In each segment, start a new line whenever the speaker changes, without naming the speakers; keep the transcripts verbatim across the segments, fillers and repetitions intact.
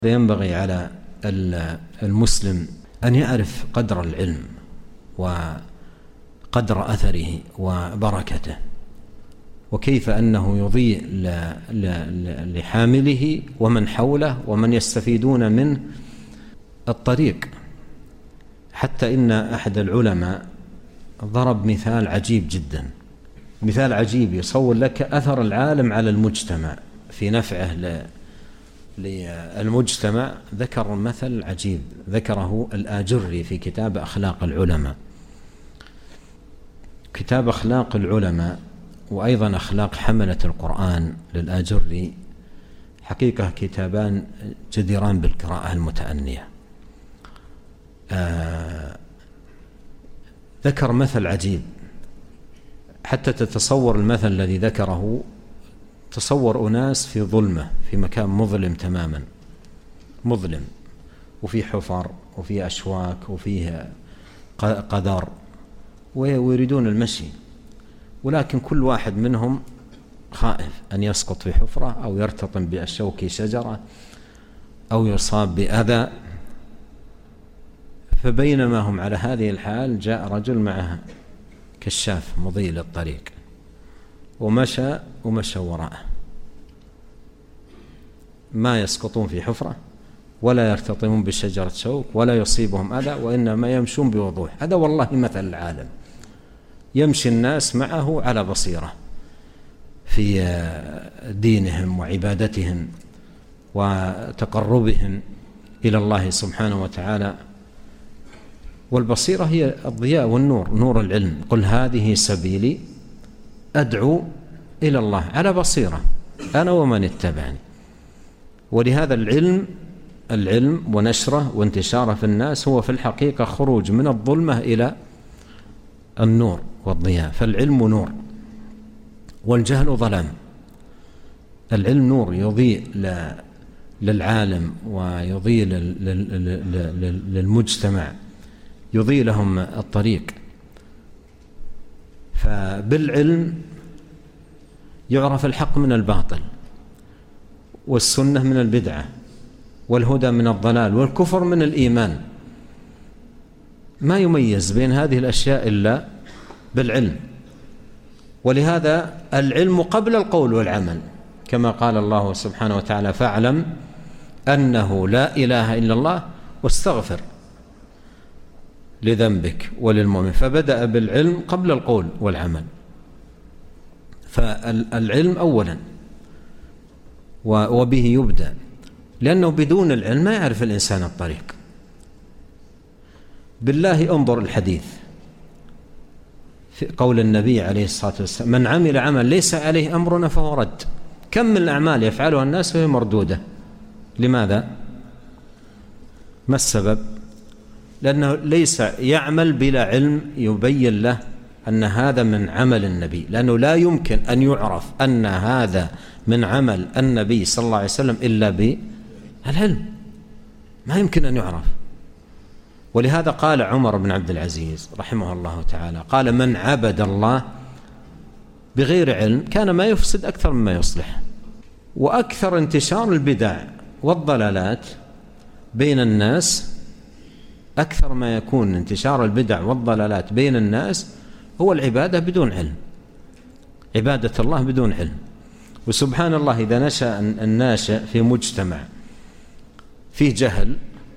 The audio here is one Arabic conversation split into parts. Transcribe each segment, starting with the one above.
ينبغي على المسلم أن يعرف قدر العلم وقدر أثره وبركته، وكيف أنه يضيء لحامله ومن حوله ومن يستفيدون منه الطريق. حتى إن أحد العلماء ضرب مثال عجيب جدا، مثال عجيب يصور لك أثر العالم على المجتمع في نفعه للمجتمع. ذكر مثل عجيب ذكره الآجري في كتاب أخلاق العلماء. كتاب أخلاق العلماء وأيضا أخلاق حملة القرآن للآجري حقيقة كتابان جديران بالقراءة المتأنية. آه ذكر مثل عجيب حتى تتصور المثل الذي ذكره. تصور أناس في ظلمة في مكان مظلم تماما، مظلم وفي حفر وفي أشواك وفيه قدر ويريدون المشي، ولكن كل واحد منهم خائف أن يسقط في حفرة أو يرتطم بالشوك شجرة أو يصاب بأذى. فبينما هم على هذه الحال جاء رجل معه كشاف مضيء للطريق ومشى ومشى وراءه، ما يسقطون في حفرة ولا يرتطمون بشجرة شوك ولا يصيبهم أذى، وإنما يمشون بوضوح. هذا والله مثل العالم، يمشي الناس معه على بصيرة في دينهم وعبادتهم وتقربهم إلى الله سبحانه وتعالى. والبصيرة هي الضياء والنور، نور العلم. قل هذه سبيلي أدعو إلى الله على بصيرة أنا ومن اتبعني. ولهذا العلم العلم ونشره وانتشاره في الناس هو في الحقيقة خروج من الظلمة إلى النور والضياء. فالعلم نور والجهل ظلام. العلم نور يضيء للعالم ويضيء للمجتمع، يضيء لهم الطريق. فبالعلم يعرف الحق من الباطل، والسنة من البدعة، والهدى من الضلال، والكفر من الإيمان. ما يميز بين هذه الأشياء إلا بالعلم. ولهذا العلم قبل القول والعمل، كما قال الله سبحانه وتعالى: فاعلم أنه لا إله إلا الله واستغفر لذنبك وللمؤمن. فبدأ بالعلم قبل القول والعمل. فالعلم أولا وبه يبدأ، لأنه بدون العلم ما يعرف الإنسان الطريق. بالله انظر الحديث في قول النبي عليه الصلاة والسلام: من عمل عمل ليس عليه أمرنا فهو رد. كم من الأعمال يفعلها الناس وهي مردودة. لماذا؟ ما السبب؟ لأنه ليس يعمل بلا علم يبين له أن هذا من عمل النبي، لأنه لا يمكن أن يعرف أن هذا من عمل النبي صلى الله عليه وسلم إلا بالعلم، ما يمكن أن يعرف. ولهذا قال عمر بن عبد العزيز رحمه الله تعالى، قال: من عبد الله بغير علم كان ما يفسد أكثر مما يصلح. وأكثر انتشار البدع والضلالات بين الناس، أكثر ما يكون انتشار البدع والضلالات بين الناس هو العبادة بدون علم، عبادة الله بدون علم. وسبحان الله إذا نشأ الناشئ في مجتمع فيه جهل،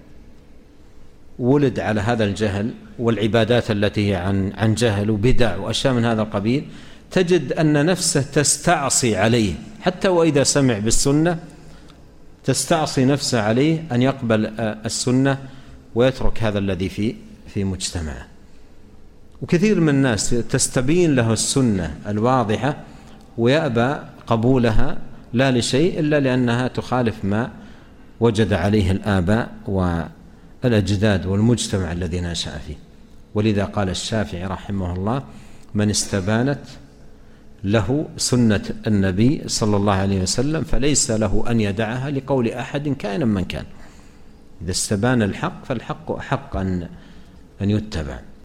ولد على هذا الجهل والعبادات التي هي عن عن جهل وبدع وأشياء من هذا القبيل، تجد أن نفسه تستعصي عليه، حتى وإذا سمع بالسنة تستعصي نفسه عليه أن يقبل السنة ويترك هذا الذي في في مجتمعه. وكثير من الناس تستبين له السنة الواضحة ويأبى قبولها، لا لشيء إلا لأنها تخالف ما وجد عليه الآباء والأجداد والمجتمع الذي نشأ فيه. ولذا قال الشافعي رحمه الله: من استبانت له سنة النبي صلى الله عليه وسلم فليس له أن يدعها لقول أحد كائنا من كان. إذا استبان الحق فالحق أحق أن أن يتبع.